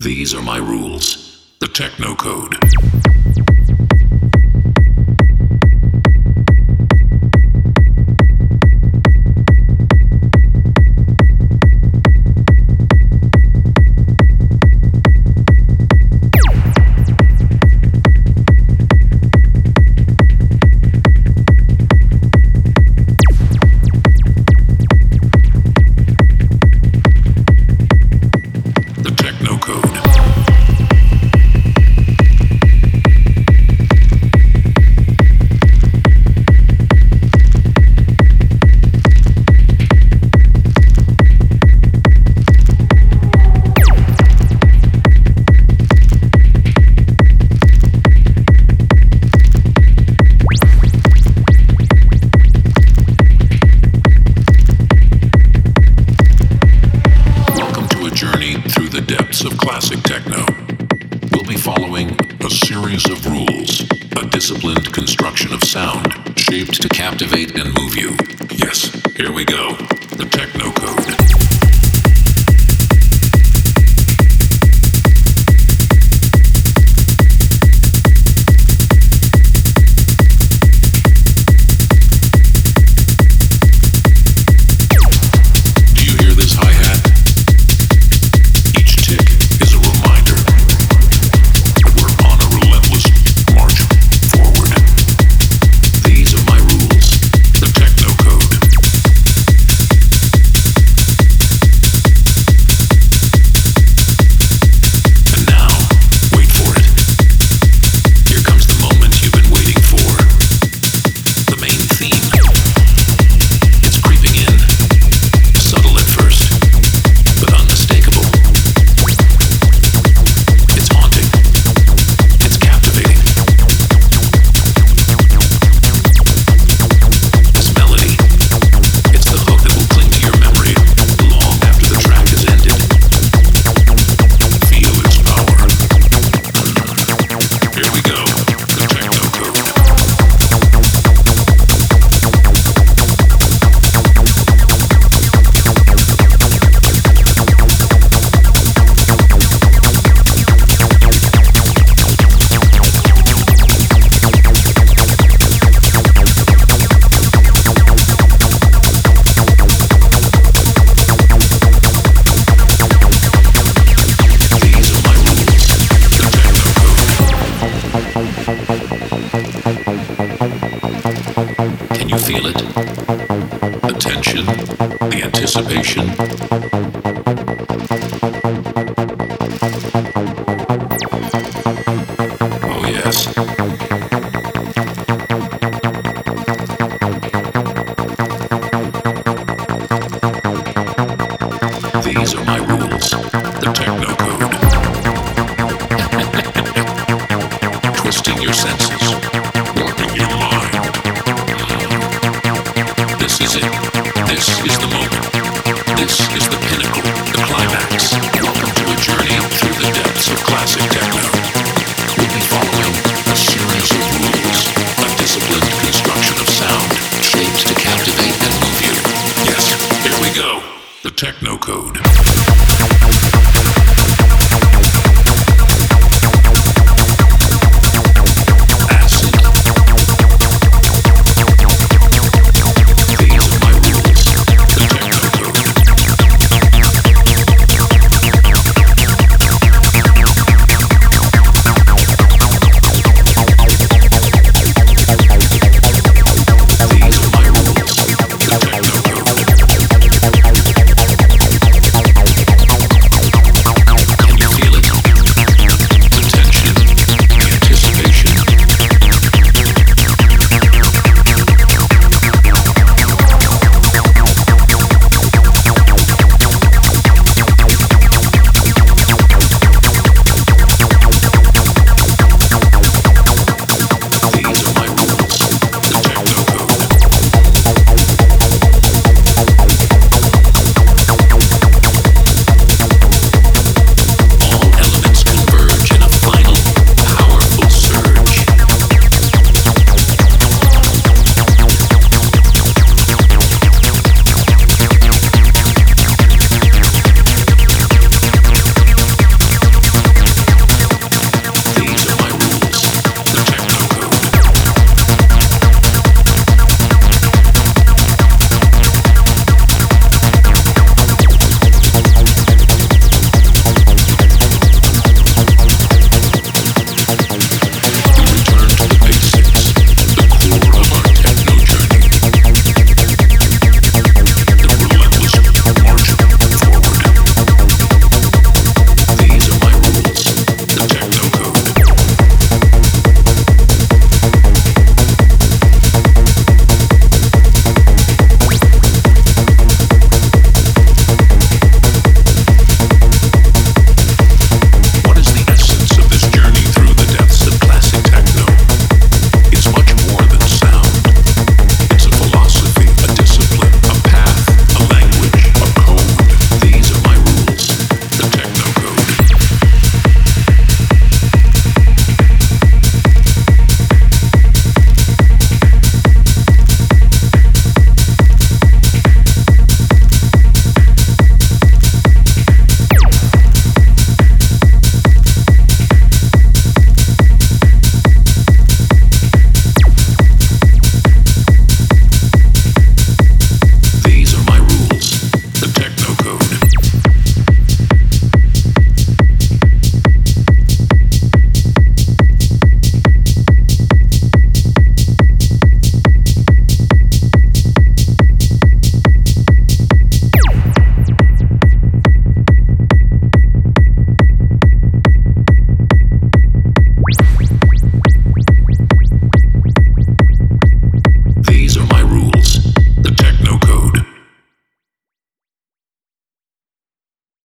These are my rules. The Techno Code. Of classic techno. We'll be following a series of rules, a disciplined construction of sound, shaped to captivate and move you. Yes, here we go. The Techno Code. Can you feel it? The tension, the anticipation. Oh yes. These are my rules. The Techno Code. Twisting your senses. Warping your mind. This is it. This is the moment. This is the pinnacle, the climax. Welcome to a journey through the depths of classic techno.